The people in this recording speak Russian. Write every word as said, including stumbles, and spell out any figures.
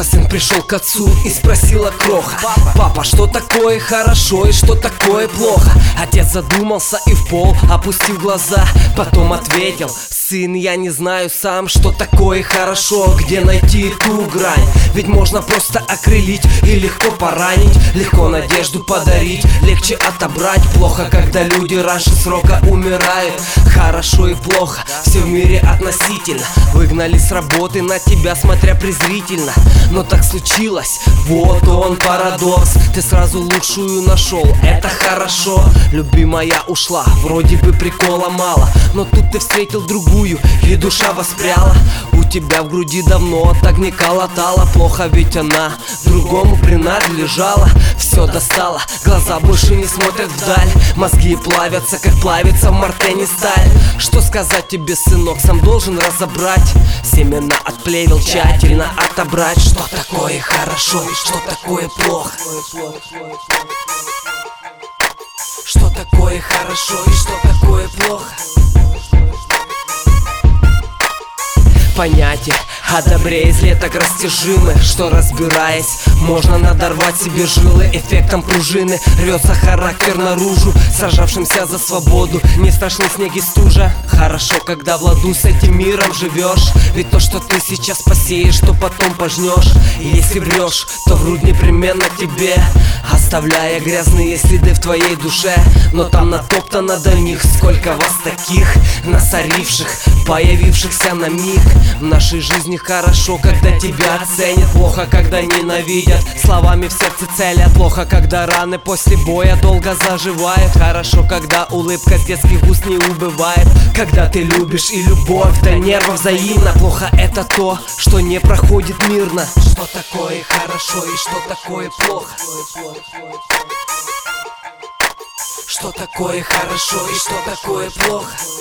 плохо. Сын пришел к отцу и спросила кроха: папа, что такое хорошо и что такое плохо? Отец задумался и в пол опустил глаза, потом ответил: сын, я не знаю сам, что такое хорошо. Где найти ту грань? Ведь можно просто окрылить и легко поранить, легко надежду подарить, легче отобрать. Плохо, когда люди раньше срока умирают. Хорошо и плохо, все в мире относительно. Выгнали с работы на тебя, смотря презрительно. Но так случилось, вот он парадокс. Ты сразу лучшую нашел, это хорошо. Любимая ушла, вроде бы прикола мало, но тут ты встретил другую, и душа воспряла. У тебя в груди давно так не колотала. Плохо, ведь она другому принадлежала. Все достала, глаза больше не смотрят вдаль, мозги плавятся, как плавится в мартене сталь. Что сказать тебе, сынок, сам должен разобрать. Семена от плевел тщательно отобрать. Что такое хорошо и что такое плохо? Что такое хорошо и что такое плохо? Понятие о добре из леток растяжимы, что, разбираясь, можно надорвать себе жилы. Эффектом пружины рвется характер наружу, сражавшимся за свободу не страшны снег и стужа. Хорошо, когда в ладу с этим миром живешь, ведь то, что ты сейчас посеешь, то потом пожнешь. И если врешь, то врут непременно тебе, оставляя грязные следы в твоей душе. Но там натоптано до них, сколько вас таких, насоривших, появившихся на миг. В нашей жизни хорошо, когда тебя оценят, плохо, когда ненавидят, словами в сердце целят. Плохо, когда раны после боя долго заживают. Хорошо, когда улыбка с детских уст не убывает. Когда ты любишь и любовь до нервов взаимна. Плохо это то, что не проходит мирно. Что такое хорошо и что такое плохо? Что такое хорошо и что такое плохо?